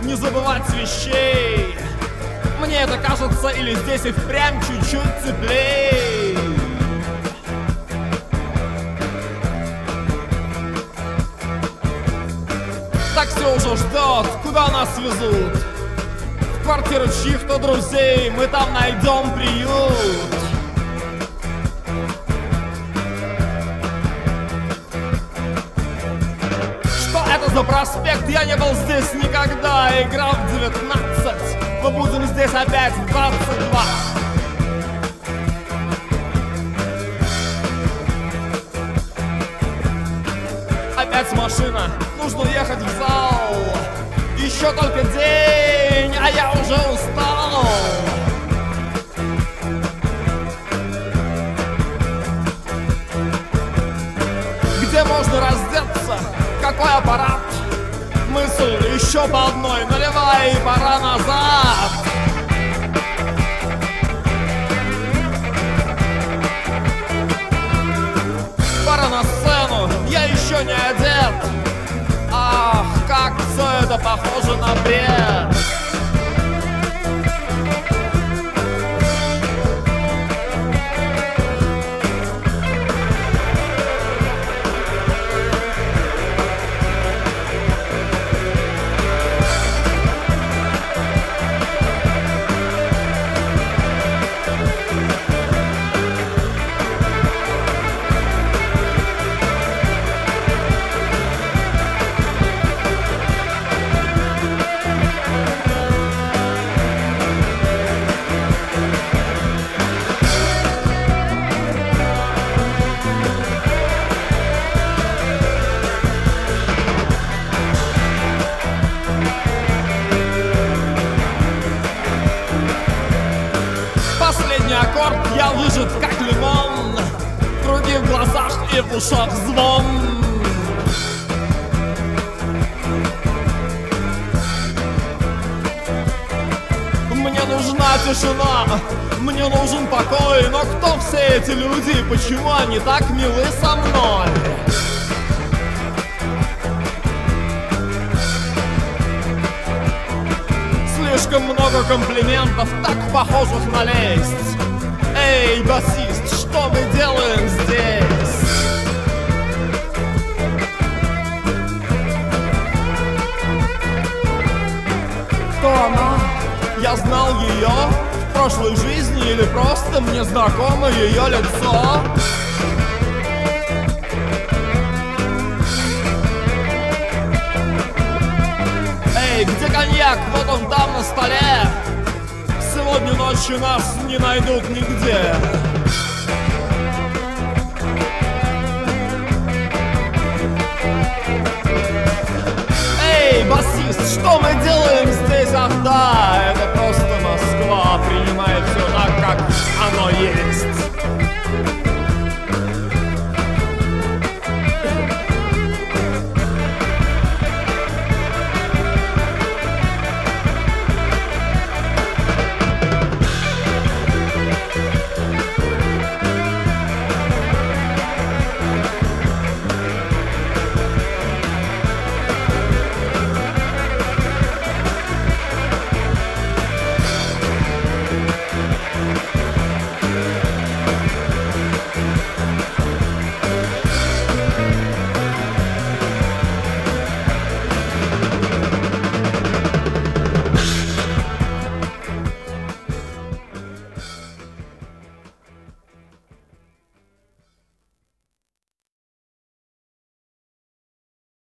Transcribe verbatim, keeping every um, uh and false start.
не забывать вещей. Мне это кажется, или здесь и впрямь чуть-чуть теплей. Такси уже ждет, куда нас везут? В квартиру чьих-то друзей, мы там найдем приют. Что это за проспект? Я не был здесь никогда. Играл в девятнадцать, мы будем здесь опять в двадцать два. Опять машина, нужно ехать в зал. Еще только день, а я уже устал. Где можно раздеться? Какой аппарат? Мысль еще по одной, наливай, пора назад. Пора на сцену, я еще не одет. Ах, как все это похоже на бред. Последний аккорд, я выжат как лимон. Круги в глазах и в ушах звон. Мне нужна тишина, мне нужен покой. Но кто все эти люди, почему они так милы со мной? Слишком много комплиментов, так похожих на лесть. Эй, басист, что мы делаем здесь? Кто она? Я знал ее в прошлой жизни или просто мне знакомо ее лицо? Эй, где коньяк? Вот он там на столе. Сегодня ночью нас не найдут нигде. Эй, басист, что мы делаем здесь? Ах да, это просто Москва принимает все так, как оно есть.